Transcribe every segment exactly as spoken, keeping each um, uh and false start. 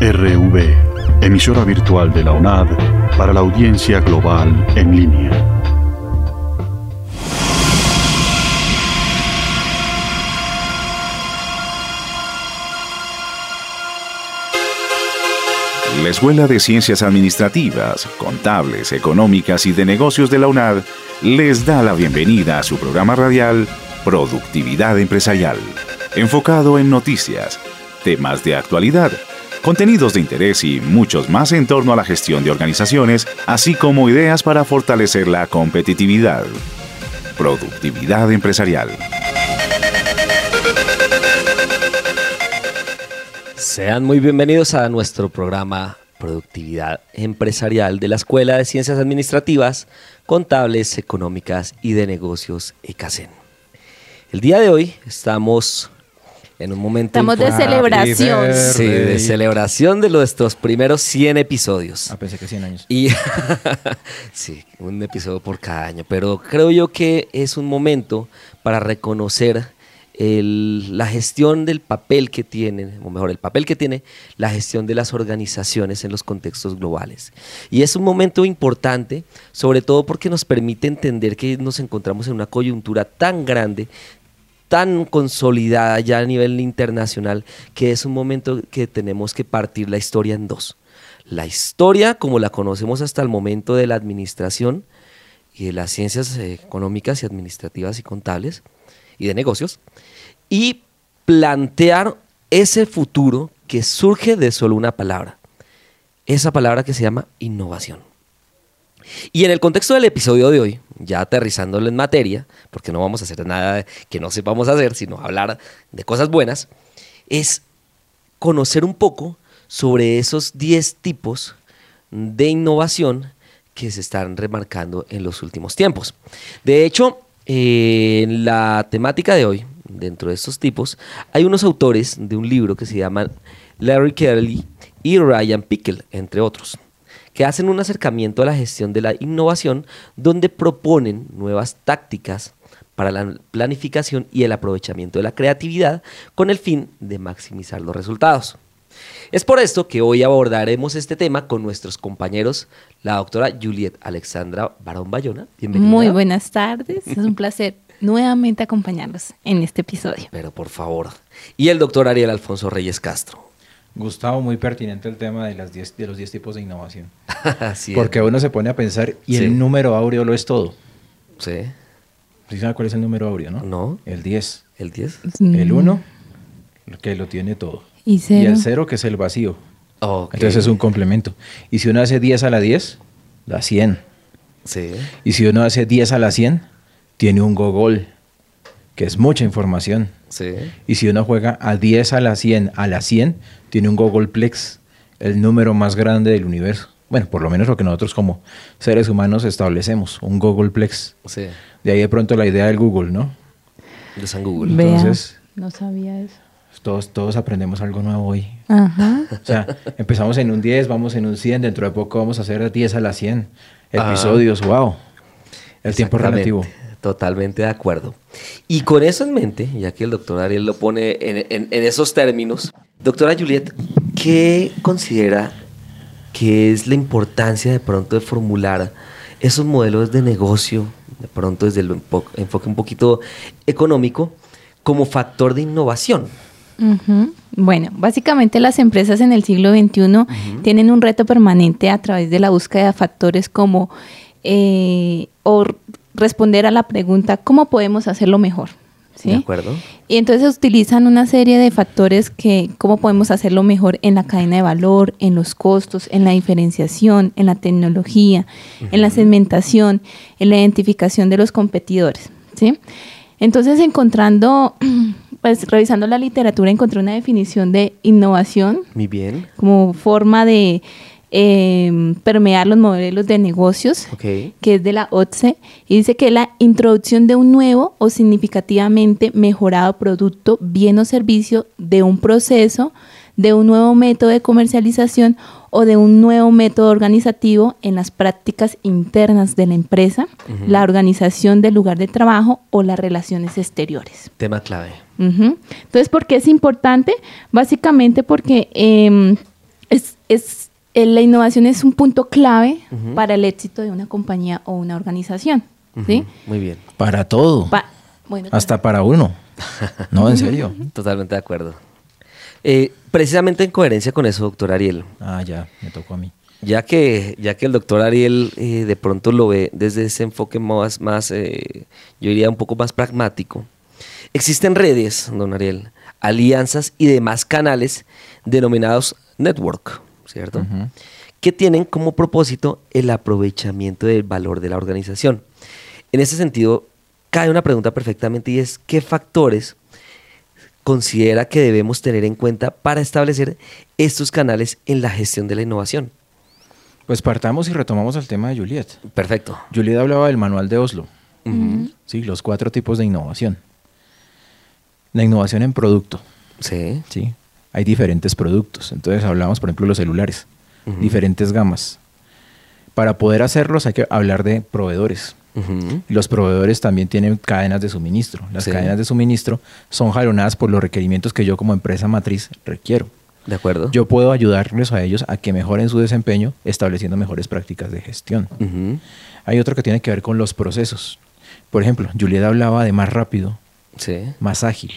R V, emisora virtual de la UNAD para la audiencia global en línea. La Escuela de Ciencias Administrativas, Contables, Económicas y de Negocios de la UNAD les da la bienvenida a su programa radial Productividad Empresarial, enfocado en noticias, temas de actualidad, contenidos de interés y muchos más en torno a la gestión de organizaciones, así como ideas para fortalecer la competitividad. Productividad Empresarial. Sean muy bienvenidos a nuestro programa Productividad Empresarial de la Escuela de Ciencias Administrativas, Contables, Económicas y de Negocios ECACEN. El día de hoy estamos en un momento... Estamos de celebración. Sí, de celebración de nuestros primeros cien episodios. Ah, pensé que cien años. Y sí, un episodio por cada año. Pero creo yo que es un momento para reconocer El, la gestión del papel que tienen, o mejor, el papel que tiene la gestión de las organizaciones en los contextos globales. Y es un momento importante, sobre todo porque nos permite entender que nos encontramos en una coyuntura tan grande, tan consolidada ya a nivel internacional, que es un momento que tenemos que partir la historia en dos. La historia, como la conocemos hasta el momento, de la administración y de las ciencias económicas y administrativas y contables, y de negocios, y plantear ese futuro que surge de solo una palabra, esa palabra que se llama innovación. Y en el contexto del episodio de hoy, ya aterrizándolo en materia, porque no vamos a hacer nada que no sepamos hacer, sino hablar de cosas buenas, es conocer un poco sobre esos diez tipos de innovación que se están remarcando en los últimos tiempos. De hecho, Eh, en la temática de hoy, dentro de estos tipos, hay unos autores de un libro que se llaman Larry Kelly y Ryan Pickle, entre otros, que hacen un acercamiento a la gestión de la innovación, donde proponen nuevas tácticas para la planificación y el aprovechamiento de la creatividad con el fin de maximizar los resultados. Es por esto que hoy abordaremos este tema con nuestros compañeros, la doctora Juliet Alexandra Barón Bayona. Bienvenida. Muy buenas tardes, es un placer nuevamente acompañarlos en este episodio. Pero por favor. Y el doctor Ariel Alfonso Reyes Castro. Gustavo, muy pertinente el tema de, las diez, de los diez tipos de innovación. Así Porque es. uno se pone a pensar y Sí. el número áureo lo es todo. Sí. ¿Sí sabe cuál es el número áureo, no? No. El diez. ¿El diez? El uno, que lo tiene todo. ¿Y cero? Y el cero, que es el vacío. Okay. Entonces es un complemento. Y si uno hace diez a la diez, da cien. Sí. Y si uno hace diez a la cien, tiene un gogol, que es mucha información. Sí. Y si uno juega a diez a la cien a la cien, tiene un gogolplex, el número más grande del universo. Bueno, por lo menos lo que nosotros como seres humanos establecemos, un gogolplex. Sí. De ahí de pronto la idea del Google, ¿no? De San Google. Vea, Entonces- no sabía eso. Todos, todos aprendemos algo nuevo hoy. Ajá. O sea, empezamos en un diez, vamos en un cien, dentro de poco vamos a hacer diez a la cien. Episodios, wow. El tiempo Exactamente. relativo. Totalmente de acuerdo. Y con eso en mente, ya que el doctor Ariel lo pone en, en, en esos términos, doctora Juliet, ¿qué considera que es la importancia de pronto de formular esos modelos de negocio, de pronto desde el empo- enfoque un poquito económico, como factor de innovación? Ujú. Bueno, básicamente las empresas en el siglo veintiuno uh-huh. tienen un reto permanente a través de la búsqueda de factores como eh, o responder a la pregunta ¿cómo podemos hacerlo mejor? ¿Sí? De acuerdo. Y entonces utilizan una serie de factores que cómo podemos hacerlo mejor en la cadena de valor, en los costos, en la diferenciación, en la tecnología, uh-huh. en la segmentación, en la identificación de los competidores, ¿sí? Entonces, encontrando, pues revisando la literatura, encontré una definición de innovación. Muy bien. Como forma de eh, permear los modelos de negocios, okay. que es de la O T S E, y dice que es la introducción de un nuevo o significativamente mejorado producto, bien o servicio, de un proceso, de un nuevo método de comercialización o de un nuevo método organizativo en las prácticas internas de la empresa, uh-huh. la organización del lugar de trabajo o las relaciones exteriores. Tema clave. Uh-huh. Entonces, ¿por qué es importante? Básicamente porque eh, es, eh, la innovación es un punto clave Ujú. para el éxito de una compañía o una organización. ¿sí? Ujú, muy bien. Para todo. Pa- bueno, Hasta para uno. No, en serio. Totalmente de acuerdo. Eh, precisamente en coherencia con eso, doctor Ariel, Ah, ya, me tocó a mí. ya que, ya que el doctor Ariel eh, de pronto lo ve desde ese enfoque más, más eh, yo diría un poco más pragmático, existen redes, don Ariel, alianzas y demás canales denominados network, ¿cierto? Ujú. Que tienen como propósito el aprovechamiento del valor de la organización. En ese sentido, cae una pregunta perfectamente y es, ¿qué factores considera que debemos tener en cuenta para establecer estos canales en la gestión de la innovación? Pues partamos y retomamos el tema de Juliet. Perfecto. Juliet hablaba del manual de Oslo. Ujú. Sí, los cuatro tipos de innovación. La innovación en producto. Sí. Sí. Hay diferentes productos. Entonces hablamos, por ejemplo, de los celulares. Ujú. Diferentes gamas. Para poder hacerlos hay que hablar de proveedores. Ujú. Los proveedores también tienen cadenas de suministro. Las Sí. cadenas de suministro son jalonadas por los requerimientos que yo como empresa matriz requiero. De acuerdo. Yo puedo ayudarles a ellos a que mejoren su desempeño estableciendo mejores prácticas de gestión. Ujú. Hay otro que tiene que ver con los procesos. Por ejemplo, Julieta hablaba de más rápido, Sí. más ágil,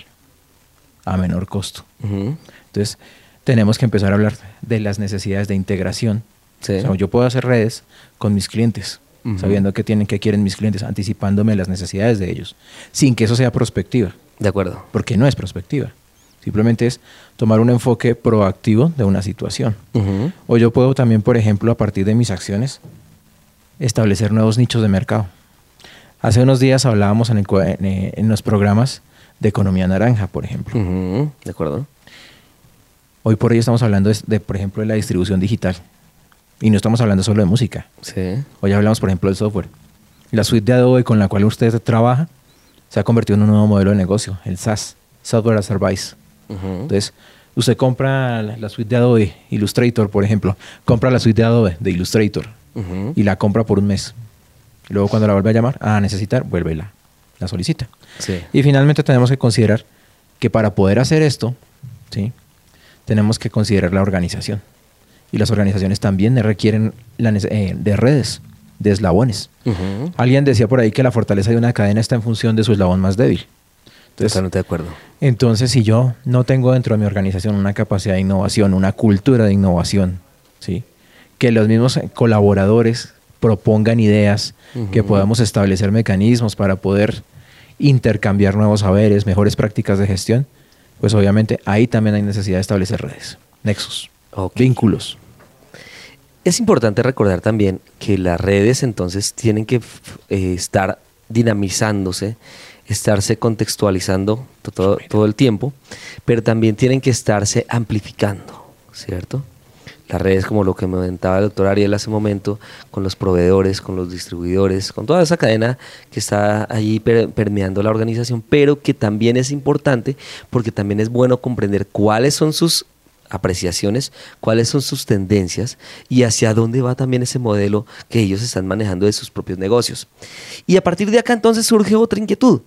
a menor costo. Ujú. Entonces, tenemos que empezar a hablar de las necesidades de integración. Sí. O sea, yo puedo hacer redes con mis clientes, Ujú. sabiendo qué tienen, qué quieren mis clientes, anticipándome a las necesidades de ellos, sin que eso sea prospectiva, De acuerdo. porque no es prospectiva. Simplemente es tomar un enfoque proactivo de una situación. Ujú. O yo puedo también, por ejemplo, a partir de mis acciones, establecer nuevos nichos de mercado. Hace unos días hablábamos en, el cua- en, eh, en los programas de economía naranja, por ejemplo. Ujú. De acuerdo. Hoy por hoy estamos hablando de, de, por ejemplo, de la distribución digital. Y no estamos hablando solo de música. Sí. Hoy hablamos, por ejemplo, del software. La suite de Adobe con la cual usted trabaja se ha convertido en un nuevo modelo de negocio, el SaaS, Software as a Service. Ujú. Entonces, usted compra la, la suite de Adobe Illustrator, por ejemplo, compra la suite de Adobe de Illustrator Ujú. y la compra por un mes. Luego, cuando la vuelve a llamar a necesitar, vuelve y la, la solicita. Sí. Y finalmente tenemos que considerar que para poder hacer esto, ¿sí?, tenemos que considerar la organización. Y las organizaciones también requieren la nece- eh, de redes, de eslabones. Ujú. Alguien decía por ahí que la fortaleza de una cadena está en función de su eslabón más débil. Entonces, Totalmente de acuerdo. entonces, si yo no tengo dentro de mi organización una capacidad de innovación, una cultura de innovación, ¿sí?, que los mismos colaboradores propongan ideas, Ujú. que podamos establecer mecanismos para poder intercambiar nuevos saberes, mejores prácticas de gestión, pues obviamente ahí también hay necesidad de establecer redes, nexos, Ok. vínculos. Es importante recordar también que las redes entonces tienen que f- eh, estar dinamizándose, estarse contextualizando to- todo, todo el tiempo, pero también tienen que estarse amplificando, ¿cierto? Las redes, como lo que me comentaba el doctor Ariel hace un momento, con los proveedores, con los distribuidores, con toda esa cadena que está allí per- permeando la organización, pero que también es importante porque también es bueno comprender cuáles son sus apreciaciones, cuáles son sus tendencias y hacia dónde va también ese modelo que ellos están manejando de sus propios negocios. Y a partir de acá entonces surge otra inquietud.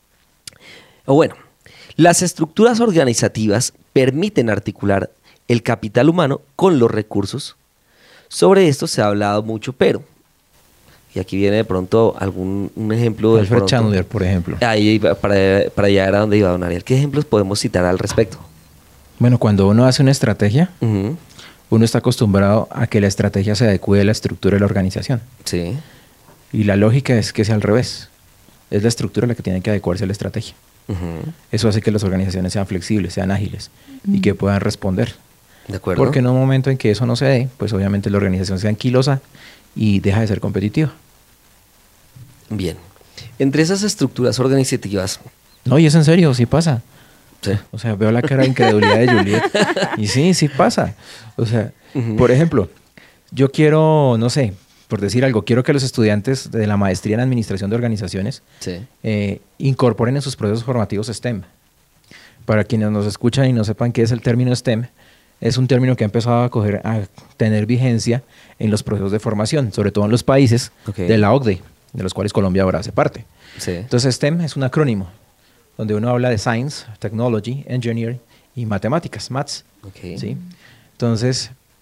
O bueno, las estructuras organizativas permiten articular el capital humano con los recursos. Sobre esto se ha hablado mucho, pero, y aquí viene de pronto algún un ejemplo. de Alfred pronto- Chandler, por ejemplo. Ahí iba, para, para allá era donde iba don Ariel. ¿Qué ejemplos podemos citar al respecto? Bueno, cuando uno hace una estrategia, Ujú. uno está acostumbrado a que la estrategia se adecue a la estructura de la organización. Sí. Y la lógica es que sea al revés. Es la estructura la que tiene que adecuarse a la estrategia. Ujú. Eso hace que las organizaciones sean flexibles, sean ágiles y que puedan responder. De acuerdo. Porque en un momento en que eso no se dé, pues obviamente la organización sea anquilosa y deja de ser competitiva. Bien. Entre esas estructuras organizativas. No, y es en serio, sí pasa. Sí. O sea, veo la cara de incredulidad de Juliet. Y sí, sí pasa. O sea, Ujú. por ejemplo, yo quiero, no sé, por decir algo, quiero que los estudiantes de la maestría en administración de organizaciones Sí. eh, incorporen en sus procesos formativos STEM. Para quienes nos escuchan y no sepan qué es el término STEM, es un término que ha empezado a, coger, a tener vigencia en los procesos de formación, sobre todo en los países Ok. de la O C D E, de los cuales Colombia ahora hace parte. Sí. Entonces STEM es un acrónimo, donde uno habla de Science, Technology, Engineering y Matemáticas, Maths. Ok. ¿sí? Entonces,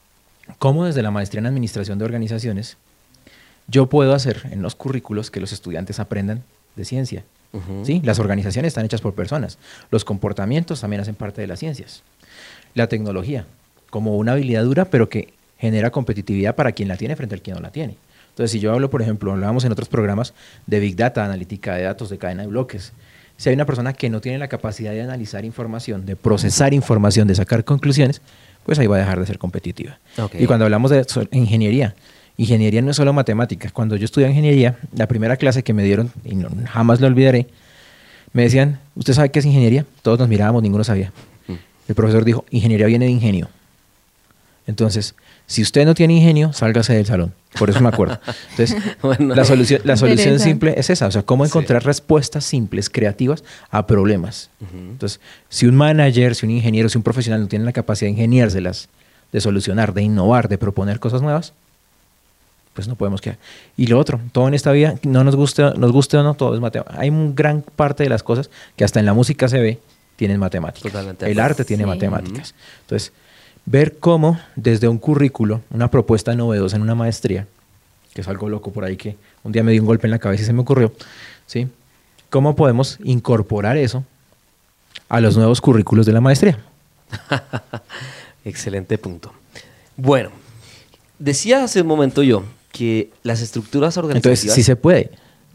cómo desde la maestría en administración de organizaciones yo puedo hacer en los currículos que los estudiantes aprendan de ciencia. Uh-huh. ¿Sí? Las organizaciones están hechas por personas. Los comportamientos también hacen parte de las ciencias. La tecnología, como una habilidad dura, pero que genera competitividad para quien la tiene frente al quien no la tiene. Entonces, si yo hablo, por ejemplo, hablábamos en otros programas de Big Data, analítica de datos, de cadena de bloques. Si hay una persona que no tiene la capacidad de analizar información, de procesar información, de sacar conclusiones, pues ahí va a dejar de ser competitiva. Okay. Y cuando hablamos de ingeniería, ingeniería no es solo matemáticas. Cuando yo estudié ingeniería, la primera clase que me dieron, y no, jamás lo olvidaré, me decían, ¿usted sabe qué es ingeniería? Todos nos mirábamos, ninguno sabía. Mm. El profesor dijo, ingeniería viene de ingenio. Entonces, si usted no tiene ingenio, sálgase del salón. Por eso me acuerdo. Entonces, bueno, la solución, la solución simple es esa. O sea, cómo encontrar sí. respuestas simples, creativas a problemas. Uh-huh. Entonces, si un manager, si un ingeniero, si un profesional no tiene la capacidad de ingeniárselas, de solucionar, de innovar, de proponer cosas nuevas, pues no podemos quedar. Y lo otro, todo en esta vida, no nos guste, nos guste o no, todo es matemática. Hay una gran parte de las cosas que hasta en la música se ve, tienen matemáticas. Totalmente. El arte tiene sí. matemáticas. Entonces, ver cómo desde un currículo, una propuesta novedosa en una maestría, que es algo loco por ahí que un día me dio un golpe en la cabeza y se me ocurrió, ¿sí? ¿Cómo podemos incorporar eso a los nuevos currículos de la maestría? Excelente punto. Bueno, decía hace un momento yo que las estructuras organizativas... Entonces, sí se puede.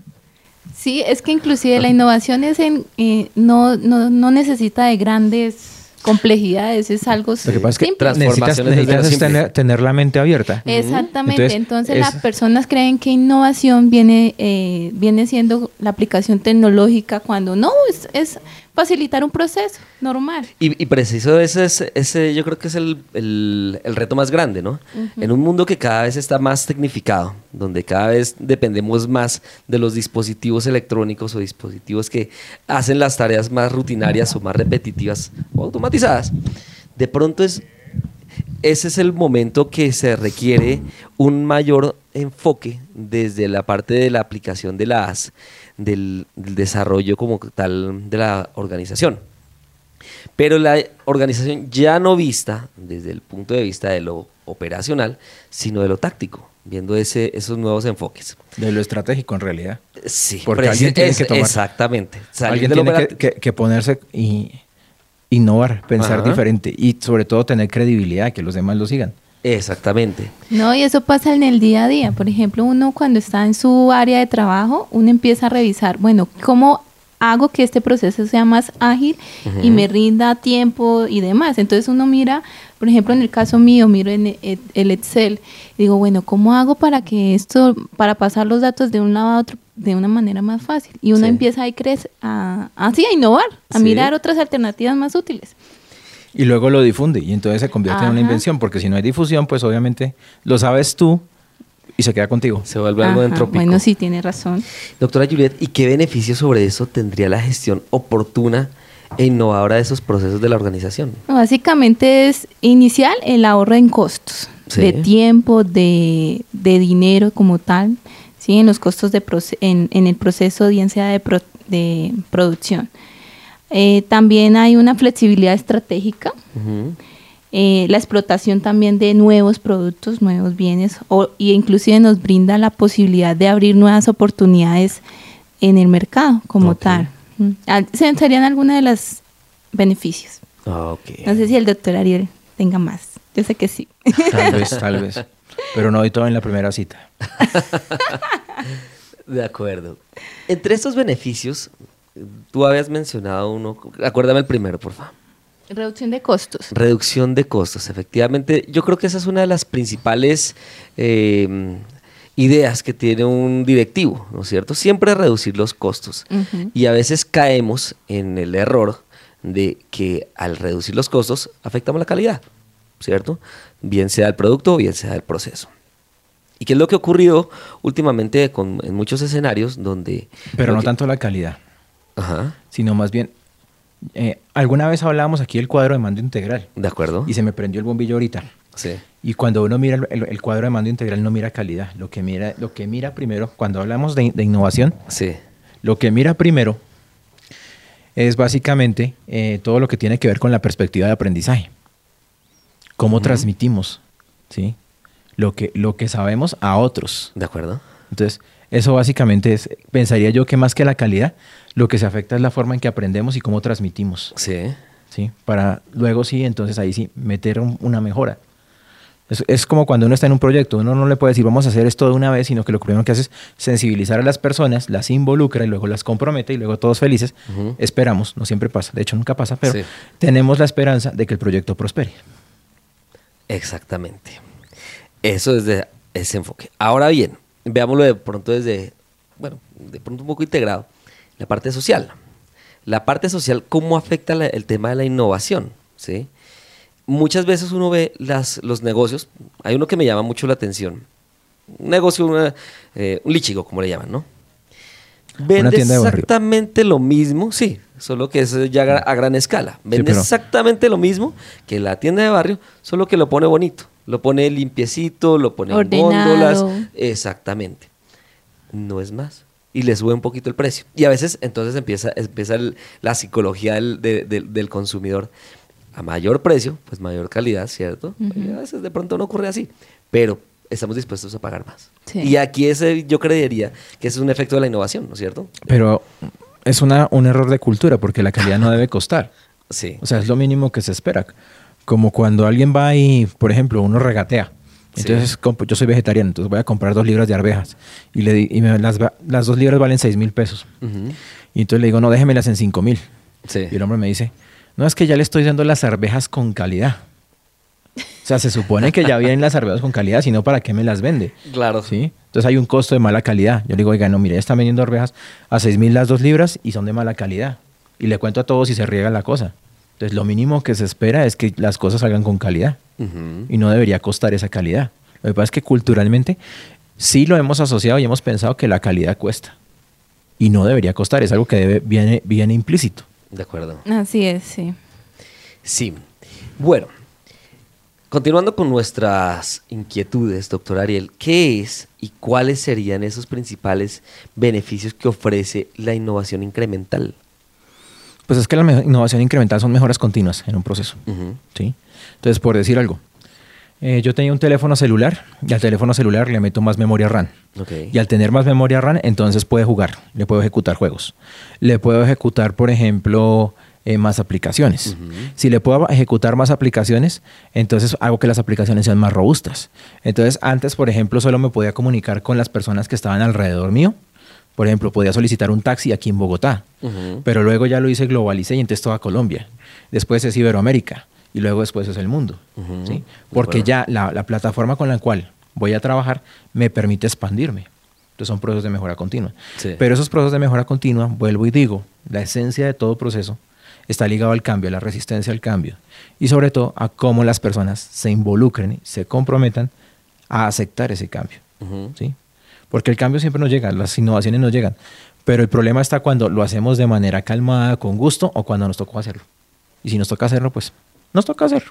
Sí, es que inclusive la innovación es en, eh, no, no, no necesita de grandes... complejidades, es algo simple. Lo que pasa es que simple. necesitas, necesitas tener, tener la mente abierta. Exactamente, entonces, entonces es, las personas creen que innovación viene, eh, viene siendo la aplicación tecnológica cuando no, es, es facilitar un proceso normal. Y, y preciso, ese, es, ese yo creo que es el, el, el reto más grande, ¿no? Uh-huh. En un mundo que cada vez está más tecnificado, donde cada vez dependemos más de los dispositivos electrónicos o dispositivos que hacen las tareas más rutinarias o más repetitivas o automatizadas, de pronto es, ese es el momento que se requiere un mayor enfoque desde la parte de la aplicación de las Del, del desarrollo como tal de la organización. Pero la organización ya no vista desde el punto de vista de lo operacional, sino de lo táctico, viendo ese, esos nuevos enfoques. De lo estratégico en realidad. Sí, porque alguien tiene es, que tomar. Exactamente. Alguien tiene que, que, que ponerse y innovar, pensar Ajá. diferente y sobre todo tener credibilidad, que los demás lo sigan. Exactamente. No, y eso pasa en el día a día. Por ejemplo, uno cuando está en su área de trabajo, uno empieza a revisar, bueno, ¿cómo hago que este proceso sea más ágil uh-huh. y me rinda tiempo y demás? Entonces uno mira, por ejemplo, en el caso mío, miro en el Excel y digo, bueno, ¿cómo hago para que esto, para pasar los datos de un lado a otro de una manera más fácil? Y uno sí. empieza a, crecer, a, así, a innovar, a sí. mirar otras alternativas más útiles. Y luego lo difunde y entonces se convierte Ajá. en una invención, porque si no hay difusión, pues obviamente lo sabes tú y se queda contigo. Se vuelve algo entrópico. Bueno, sí, tiene razón. Doctora Juliet, ¿y qué beneficio sobre eso tendría la gestión oportuna e innovadora de esos procesos de la organización? Básicamente es inicial el ahorro en costos, sí. de tiempo, de, de dinero como tal, ¿sí? En los costos de proce- en, en el proceso bien sea de, pro- de producción. Eh, también hay una flexibilidad estratégica, uh-huh. eh, la explotación también de nuevos productos, nuevos bienes, o, y inclusive nos brinda la posibilidad de abrir nuevas oportunidades en el mercado como okay. tal. Mm. Serían algunos de los beneficios. Okay. No sé si el doctor Ariel tenga más. Yo sé que sí. Tal vez, tal vez. Pero no doy todo en la primera cita. De acuerdo. Entre estos beneficios, tú habías mencionado uno, acuérdame el primero, por favor. Reducción de costos. Reducción de costos, efectivamente. Yo creo que esa es una de las principales eh, ideas que tiene un directivo, ¿no es cierto? Siempre reducir los costos. Uh-huh. Y a veces caemos en el error de que al reducir los costos afectamos la calidad, ¿cierto? Bien sea el producto o bien sea el proceso. ¿Y qué es lo que ha ocurrido últimamente con, en muchos escenarios donde... Pero no que, tanto la calidad. Ajá. Sino más bien, eh, alguna vez hablábamos aquí del cuadro de mando integral. De acuerdo. Y se me prendió el bombillo ahorita. Sí. Y cuando uno mira el, el, el cuadro de mando integral no mira calidad. Lo que mira, lo que mira primero, cuando hablamos de, de innovación, sí. lo que mira primero es básicamente eh, todo lo que tiene que ver con la perspectiva de aprendizaje. Cómo uh-huh. transmitimos, ¿sí? lo que, lo que sabemos a otros. ¿De acuerdo? Entonces, eso básicamente es, pensaría yo que más que la calidad, lo que se afecta es la forma en que aprendemos y cómo transmitimos. Sí. ¿Sí? Para luego sí, entonces ahí sí, meter un, una mejora. Es, es como cuando uno está en un proyecto, uno no le puede decir vamos a hacer esto de una vez, sino que lo primero que hace es sensibilizar a las personas, las involucra y luego las compromete y luego todos felices. Uh-huh. Esperamos, no siempre pasa, de hecho nunca pasa, pero sí. Tenemos la esperanza de que el proyecto prospere. Exactamente. Eso es de ese enfoque. Ahora bien, veámoslo de pronto desde, bueno, de pronto un poco integrado, la parte social. La parte social, ¿cómo afecta la, el tema de la innovación? ¿Sí? Muchas veces uno ve las, los negocios, hay uno que me llama mucho la atención, un negocio, una, eh, un lichigo, como le llaman, ¿no? Vende exactamente lo mismo, sí, solo que es ya a gran escala. Vende sí, pero... exactamente lo mismo que la tienda de barrio, solo que lo pone bonito, lo pone limpiecito, lo pone ordenado. En góndolas, exactamente. No es más. Y le sube un poquito el precio. Y a veces entonces empieza, empieza el, la psicología del, de, de, del consumidor. A mayor precio, pues mayor calidad, ¿cierto? Uh-huh. Y a veces de pronto no ocurre así, pero estamos dispuestos a pagar más. Sí. Y aquí ese, yo creería que ese es un efecto de la innovación, ¿no es cierto? Pero es una, un error de cultura porque la calidad no debe costar. Sí. O sea, es lo mínimo que se espera. Como cuando alguien va y, por ejemplo, uno regatea. Entonces, sí. Yo soy vegetariano, entonces voy a comprar dos libras de arvejas. Y, le di, y me, las, las dos libras valen seis mil pesos. Uh-huh. Y entonces le digo, no, déjemelas en cinco mil. Sí. Y el hombre me dice, no, es que ya le estoy dando las arvejas con calidad. O sea, se supone que ya vienen las arvejas con calidad, sino ¿para qué me las vende? Claro. ¿Sí? Entonces hay un costo de mala calidad. Yo le digo, oiga, no, mire, están vendiendo arvejas a seis mil las dos libras y son de mala calidad. Y le cuento a todos si se riega la cosa. Entonces lo mínimo que se espera es que las cosas salgan con calidad. Uh-huh. Y no debería costar esa calidad. Lo que pasa es que culturalmente sí lo hemos asociado y hemos pensado que la calidad cuesta. Y no debería costar, es algo que debe, viene, viene implícito. De acuerdo. Así es, sí. Sí. Bueno, continuando con nuestras inquietudes, doctor Ariel, ¿qué es y cuáles serían esos principales beneficios que ofrece la innovación incremental? Pues es que la innovación incremental son mejoras continuas en un proceso. Uh-huh. ¿Sí? Entonces, por decir algo, eh, yo tenía un teléfono celular y al teléfono celular le meto más memoria RAM. Okay. Y al tener más memoria RAM, entonces puede jugar, le puedo ejecutar juegos. Le puedo ejecutar, por ejemplo, eh, más aplicaciones. Uh-huh. Si le puedo ejecutar más aplicaciones, entonces hago que las aplicaciones sean más robustas. Entonces, antes, por ejemplo, solo me podía comunicar con las personas que estaban alrededor mío. Por ejemplo, podía solicitar un taxi aquí en Bogotá, uh-huh. pero luego ya lo hice, globalicé y entonces toda Colombia. Después es Iberoamérica y luego después es el mundo. Uh-huh. ¿Sí? Porque bueno. ya la, la plataforma con la cual voy a trabajar me permite expandirme. Entonces son procesos de mejora continua. Sí. Pero esos procesos de mejora continua, vuelvo y digo, la esencia de todo proceso está ligado al cambio, a la resistencia al cambio y sobre todo a cómo las personas se involucren, se comprometan a aceptar ese cambio. Uh-huh. ¿Sí? Porque el cambio siempre nos llega, las innovaciones nos llegan, pero el problema está cuando lo hacemos de manera calmada, con gusto, o cuando nos tocó hacerlo. Y si nos toca hacerlo, pues nos toca hacerlo.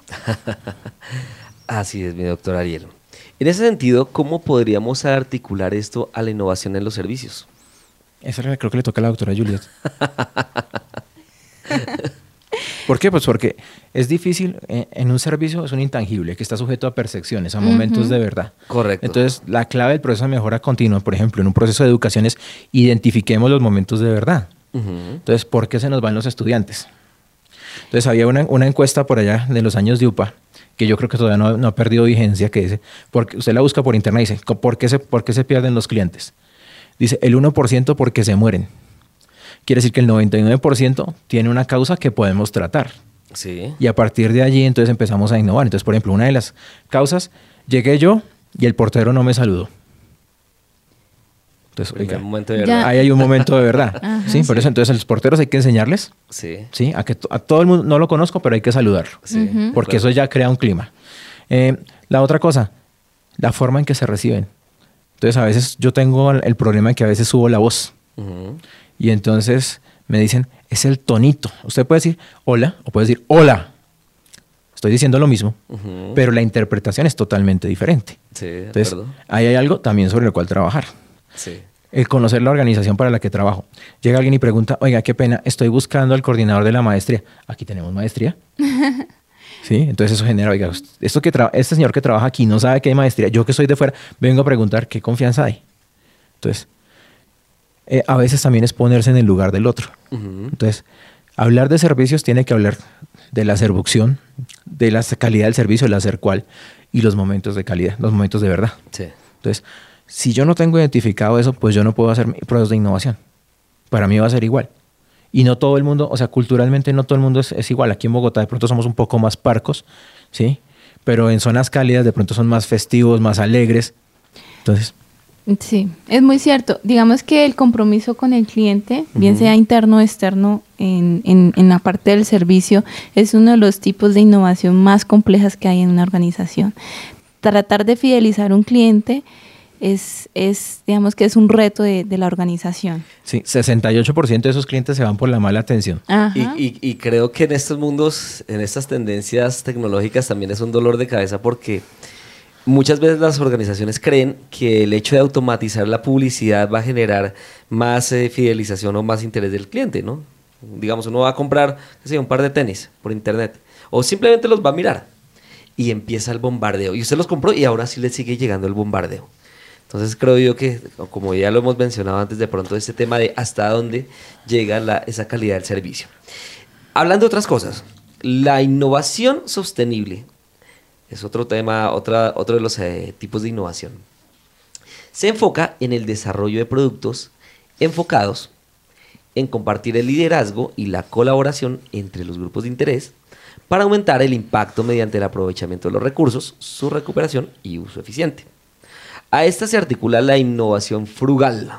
Así es, mi doctor Ariel. En ese sentido, ¿cómo podríamos articular esto a la innovación en los servicios? Eso creo que le toca a la doctora Juliet. ¿Por qué? Pues porque es difícil, eh, en un servicio es un intangible que está sujeto a percepciones, a momentos uh-huh. de verdad. Correcto. Entonces, la clave del proceso de mejora continua, por ejemplo, en un proceso de educación es identifiquemos los momentos de verdad. Uh-huh. Entonces, ¿por qué se nos van los estudiantes? Entonces, había una, una encuesta por allá de los años de U P A, que yo creo que todavía no, no ha perdido vigencia, que dice, porque usted la busca por internet y dice, ¿por qué se, por qué se pierden los clientes? Dice, el uno por ciento porque se mueren. Quiere decir que el noventa y nueve por ciento tiene una causa que podemos tratar. Sí. Y a partir de allí entonces empezamos a innovar. Entonces, por ejemplo, una de las causas, llegué yo y el portero no me saludó. Entonces, oiga, un momento de verdad. Ahí hay un momento de verdad. Ajá, ¿sí? Por eso entonces a los porteros hay que enseñarles. Sí. ¿Sí? A que a todo el mundo, no lo conozco, pero hay que saludarlo. Sí. Uh-huh. Porque claro. Eso ya crea un clima. Eh, la otra cosa, la forma en que se reciben. Entonces, a veces yo tengo el problema de que a veces subo la voz. Uh-huh. Y entonces me dicen, es el tonito. Usted puede decir hola o puede decir hola. Estoy diciendo lo mismo, uh-huh. pero la interpretación es totalmente diferente. Sí, de entonces, acuerdo. Ahí hay algo también sobre lo cual trabajar. Sí. El conocer la organización para la que trabajo. Llega alguien y pregunta, oiga, qué pena, estoy buscando al coordinador de la maestría. Aquí tenemos maestría. ¿Sí? Entonces eso genera, oiga, esto que tra- este señor que trabaja aquí no sabe qué hay maestría, yo que soy de fuera, vengo a preguntar qué confianza hay. Entonces, eh, a veces también es ponerse en el lugar del otro. Uh-huh. Entonces, hablar de servicios tiene que hablar de la servucción, de la calidad del servicio, el hacer cual, y los momentos de calidad, los momentos de verdad. Sí. Entonces, si yo no tengo identificado eso, pues yo no puedo hacer procesos de innovación. Para mí va a ser igual. Y no todo el mundo, o sea, culturalmente no todo el mundo es, es igual. Aquí en Bogotá de pronto somos un poco más parcos, ¿sí? Pero en zonas cálidas de pronto son más festivos, más alegres. Entonces... Sí, es muy cierto. Digamos que el compromiso con el cliente, uh-huh. bien sea interno o externo, en, en, en la parte del servicio, es uno de los tipos de innovación más complejas que hay en una organización. Tratar de fidelizar a un cliente es, es, digamos que es un reto de, de la organización. Sí, sesenta y ocho por ciento de esos clientes se van por la mala atención. Y, y, y creo que en estos mundos, en estas tendencias tecnológicas también es un dolor de cabeza porque muchas veces las organizaciones creen que el hecho de automatizar la publicidad va a generar más eh, fidelización o más interés del cliente, ¿no? Digamos, uno va a comprar, qué sé yo, un par de tenis por internet o simplemente los va a mirar y empieza el bombardeo. Y usted los compró y ahora sí le sigue llegando el bombardeo. Entonces creo yo que, como ya lo hemos mencionado antes, de pronto este tema de hasta dónde llega la, esa calidad del servicio. Hablando de otras cosas, la innovación sostenible es otro tema, otra, otro de los eh, tipos de innovación. Se enfoca en el desarrollo de productos enfocados en compartir el liderazgo y la colaboración entre los grupos de interés para aumentar el impacto mediante el aprovechamiento de los recursos, su recuperación y uso eficiente. A esta se articula la innovación frugal,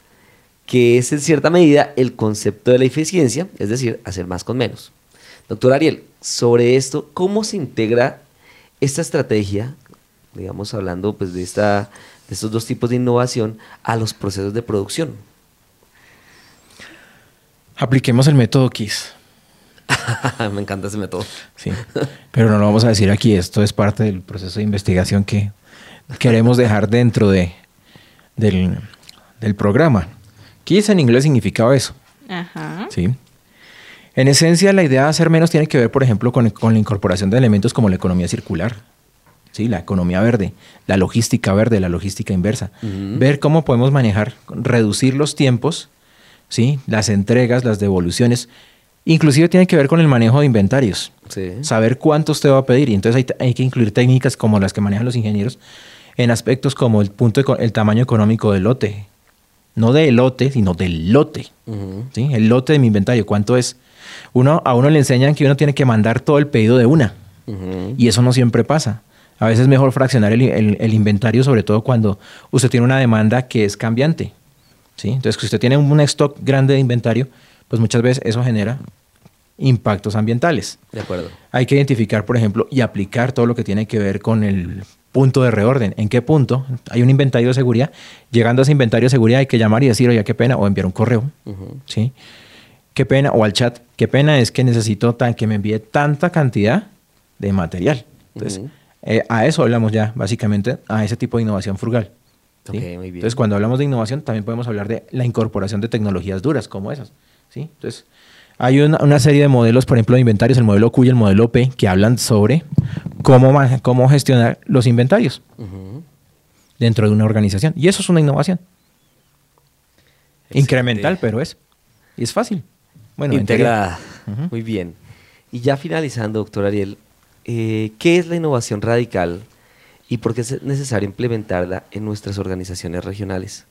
que es en cierta medida el concepto de la eficiencia, es decir, hacer más con menos. Doctor Ariel, sobre esto, ¿cómo se integra esta estrategia, digamos hablando pues de, esta, de estos dos tipos de innovación, a los procesos de producción? Apliquemos el método KISS. Me encanta ese método. Sí, pero no lo vamos a decir aquí, esto es parte del proceso de investigación que queremos dejar dentro de, del, del programa. KISS en inglés significaba eso. Ajá. ¿Sí? En esencia, la idea de hacer menos tiene que ver, por ejemplo, con, con la incorporación de elementos como la economía circular, ¿sí? La economía verde, la logística verde, la logística inversa. Uh-huh. Ver cómo podemos manejar, reducir los tiempos, ¿sí? Las entregas, las devoluciones. Inclusive tiene que ver con el manejo de inventarios. Sí. Saber cuánto usted va a pedir. Y entonces hay, hay que incluir técnicas como las que manejan los ingenieros en aspectos como el punto de, el tamaño económico del lote. No del lote, sino del lote. Uh-huh. ¿Sí? El lote de mi inventario, ¿cuánto es? Uno, a uno le enseñan que uno tiene que mandar todo el pedido de una. Uh-huh. Y eso no siempre pasa. A veces es mejor fraccionar el, el, el inventario, sobre todo cuando usted tiene una demanda que es cambiante. ¿Sí? Entonces, si usted tiene un, un stock grande de inventario, pues muchas veces eso genera impactos ambientales. De acuerdo. Hay que identificar, por ejemplo, y aplicar todo lo que tiene que ver con el punto de reorden. ¿En qué punto hay un inventario de seguridad? Llegando a ese inventario de seguridad hay que llamar y decir, oye, qué pena, o enviar un correo. Uh-huh. ¿Sí? Qué pena, o al chat, qué pena es que necesito tan, que me envíe tanta cantidad de material. Entonces, uh-huh. eh, a eso hablamos ya, básicamente, a ese tipo de innovación frugal. ¿Sí? Okay, muy bien. Entonces, cuando hablamos de innovación, también podemos hablar de la incorporación de tecnologías duras como esas. ¿Sí? Entonces, hay una, una serie de modelos, por ejemplo, de inventarios, el modelo Q y el modelo P, que hablan sobre cómo, cómo gestionar los inventarios uh-huh. dentro de una organización. Y eso es una innovación. Excelente. Incremental, pero es. Y es fácil. Bueno, integrada. Uh-huh. Muy bien. Y ya finalizando, doctor Ariel, eh, ¿qué es la innovación radical y por qué es necesario implementarla en nuestras organizaciones regionales?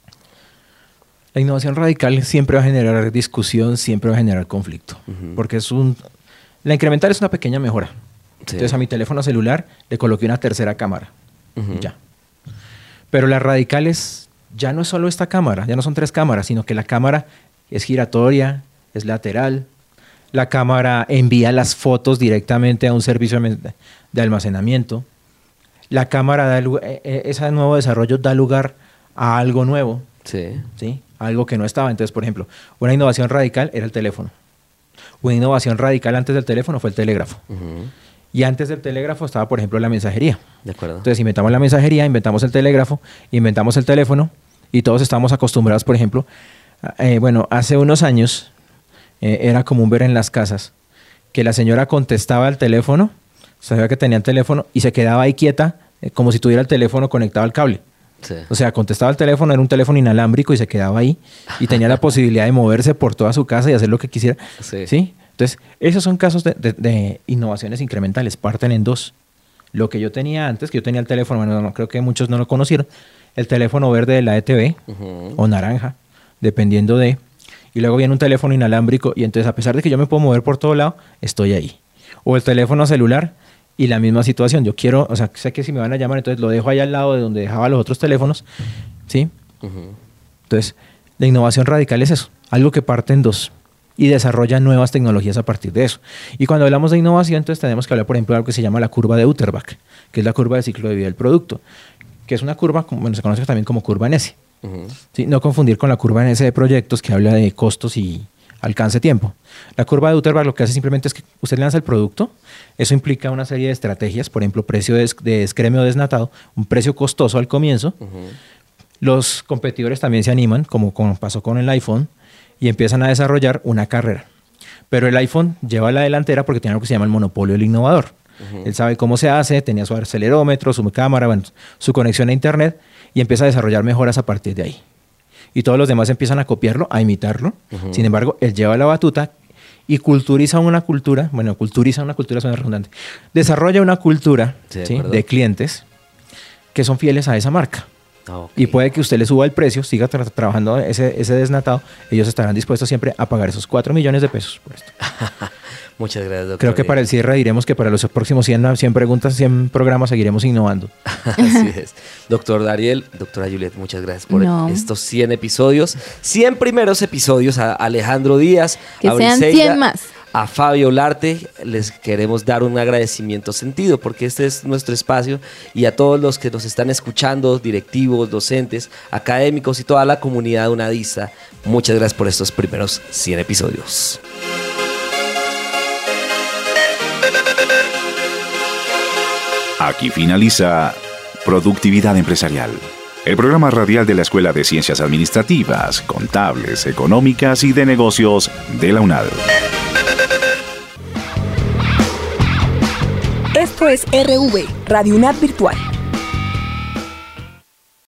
La innovación radical siempre va a generar discusión, siempre va a generar conflicto. Uh-huh. Porque es un... La incremental es una pequeña mejora. Sí. Entonces a mi teléfono celular le coloqué una tercera cámara. Uh-huh. Ya. Pero la radical es... Ya no es solo esta cámara, ya no son tres cámaras, sino que la cámara es giratoria, es lateral. La cámara envía las fotos directamente a un servicio de almacenamiento. La cámara, da, ese nuevo desarrollo da lugar a algo nuevo. Sí. ¿Sí? Algo que no estaba. Entonces, por ejemplo, una innovación radical era el teléfono. Una innovación radical antes del teléfono fue el telégrafo. Uh-huh. Y antes del telégrafo estaba, por ejemplo, la mensajería. De acuerdo. Entonces, inventamos la mensajería, inventamos el telégrafo, inventamos el teléfono y todos estábamos acostumbrados, por ejemplo, eh, bueno, hace unos años eh, era común ver en las casas que la señora contestaba al teléfono Sabía que tenía el teléfono y se quedaba ahí quieta, eh, como si tuviera el teléfono conectado al cable. Sí. O sea, contestaba el teléfono, era un teléfono inalámbrico y se quedaba ahí y tenía la posibilidad de moverse por toda su casa y hacer lo que quisiera. Sí. ¿Sí? Entonces, esos son casos de, de, de innovaciones incrementales, parten en dos. Lo que yo tenía antes, que yo tenía el teléfono, bueno, no, creo que muchos no lo conocieron, el teléfono verde de la E T V Uh-huh. o naranja, dependiendo de... Y luego viene un teléfono inalámbrico y entonces a pesar de que yo me puedo mover por todo lado, estoy ahí. O el teléfono celular y la misma situación. Yo quiero, o sea, sé que si me van a llamar, entonces lo dejo ahí al lado de donde dejaba los otros teléfonos, ¿sí? Uh-huh. Entonces, la innovación radical es eso, algo que parte en dos y desarrolla nuevas tecnologías a partir de eso. Y cuando hablamos de innovación, entonces tenemos que hablar, por ejemplo, de algo que se llama la curva de Utterbach, que es la curva de ciclo de vida del producto, que es una curva, como, bueno, se conoce también como curva en S. Uh-huh. ¿Sí? No confundir con la curva en S de proyectos, que habla de costos y alcance-tiempo. La curva de Utterbach lo que hace simplemente es que usted lanza el producto, eso implica una serie de estrategias, por ejemplo, precio de, de descreme o desnatado, un precio costoso al comienzo. Uh-huh. Los competidores también se animan, como, como pasó con el iPhone, y empiezan a desarrollar una carrera. Pero el iPhone lleva la delantera porque tiene algo que se llama el monopolio del innovador. Uh-huh. Él sabe cómo se hace, tenía su acelerómetro, su cámara, bueno, su conexión a Internet, y empieza a desarrollar mejoras a partir de ahí. Y todos los demás empiezan a copiarlo, a imitarlo. Uh-huh. Sin embargo, él lleva la batuta y culturiza una cultura, bueno, culturiza una cultura, suena redundante, desarrolla una cultura sí, ¿sí? de clientes que son fieles a esa marca. Okay. Y puede que usted le suba el precio, siga tra- trabajando ese, ese desnatado, ellos estarán dispuestos siempre a pagar esos cuatro millones de pesos por esto. Muchas gracias, doctor. Creo que para el cierre diremos que para los próximos cien, cien preguntas, cien programas seguiremos innovando. Así es. Doctor Dariel, doctora Juliet, muchas gracias por No. estos cien episodios, cien primeros episodios. A Alejandro Díaz, Que a sean Briseida, cien más. a Fabio Larte, les queremos dar un agradecimiento sentido porque este es nuestro espacio, y a todos los que nos están escuchando, directivos, docentes, académicos y toda la comunidad unadista, muchas gracias por estos primeros cien episodios. Aquí finaliza Productividad Empresarial, el programa radial de la Escuela de Ciencias Administrativas, Contables, Económicas y de Negocios de la UNAD. Esto es R V, Radio UNAD Virtual.